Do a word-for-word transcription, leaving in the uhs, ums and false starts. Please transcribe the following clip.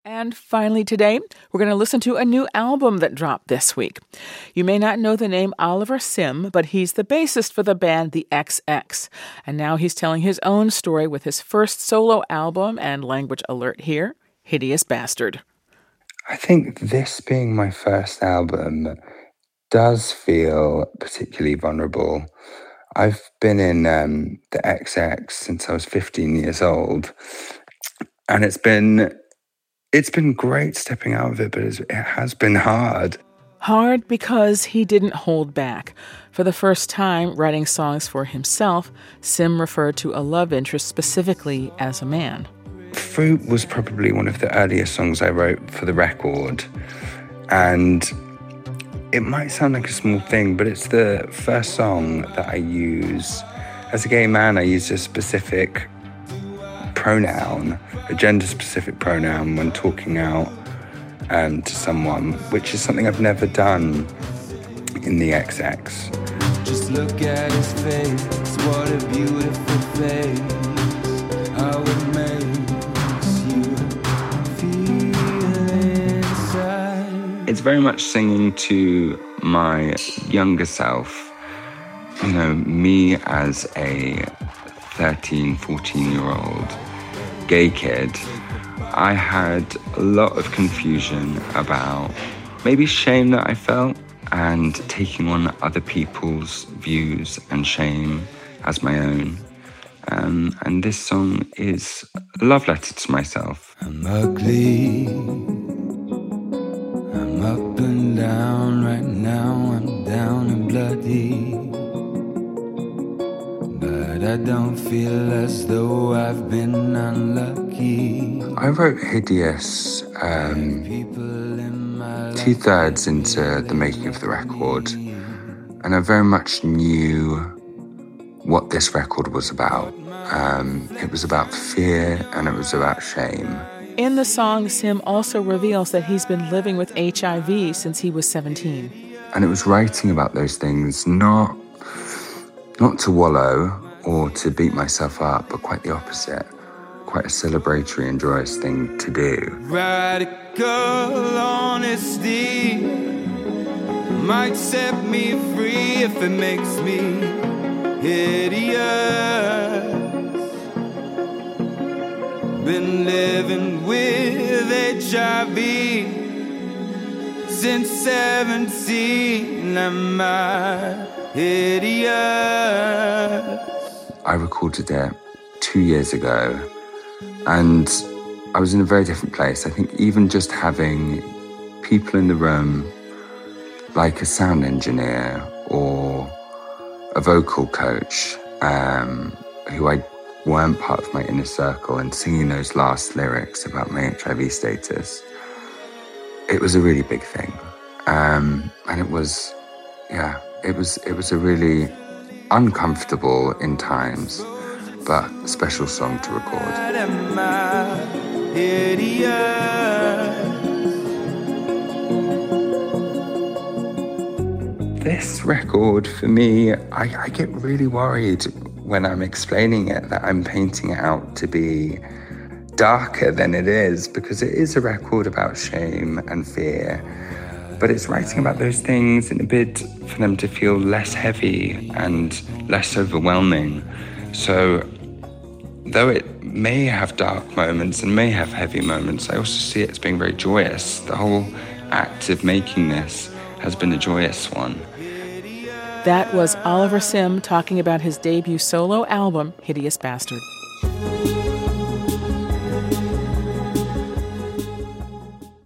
And finally today, we're going to listen to a new album that dropped this week. You may not know the name Oliver Sim, but he's the bassist for the band The X X. And now he's telling his own story with his first solo album, and language alert here, Hideous Bastard. I think this being my first album does feel particularly vulnerable. I've been in um, The X X since I was fifteen years old, and it's been... It's been great stepping out of it, but it has been hard. Hard because he didn't hold back. For the first time, writing songs for himself, Sim referred to a love interest specifically as a man. Fruit was probably one of the earliest songs I wrote for the record. And it might sound like a small thing, but it's the first song that I use. As a gay man, I use a specific pronoun, a gender-specific pronoun when talking out um, to someone, which is something I've never done in the X X. Just look at his face, what a beautiful face, how it makes you feel inside. It's very much singing to my younger self, you know, me as a thirteen, fourteen-year-old gay kid. I had a lot of confusion about maybe shame that I felt and taking on other people's views and shame as my own. Um, and this song is a love letter to myself. I'm ugly, I'm up and down right now, I'm down and bloody. But I don't feel as though I've been unlucky. I wrote Hideous um, two-thirds into the making of the record, and I very much knew what this record was about. Um, it was about fear and it was about shame. In the song, Sim also reveals that he's been living with H I V since he was seventeen. And it was writing about those things, not, not to wallow or to beat myself up, but quite the opposite. Quite a celebratory and joyous thing to do. Radical honesty might set me free if it makes me hideous. Been living with H I V since seventeen. Am I hideous? I recorded it two years ago, and I was in a very different place. I think even just having people in the room, like a sound engineer or a vocal coach, um, who I weren't part of my inner circle, and singing those last lyrics about my H I V status, it was a really big thing. Um, and it was, yeah, it was, it was a really uncomfortable in times, but a special song to record. This record, for me, I, I get really worried when I'm explaining it that I'm painting it out to be darker than it is, because it is a record about shame and fear, but it's writing about those things in a bid for them to feel less heavy and less overwhelming. So though it may have dark moments and may have heavy moments, I also see it as being very joyous. The whole act of making this has been a joyous one. That was Oliver Sim talking about his debut solo album, Hideous Bastard.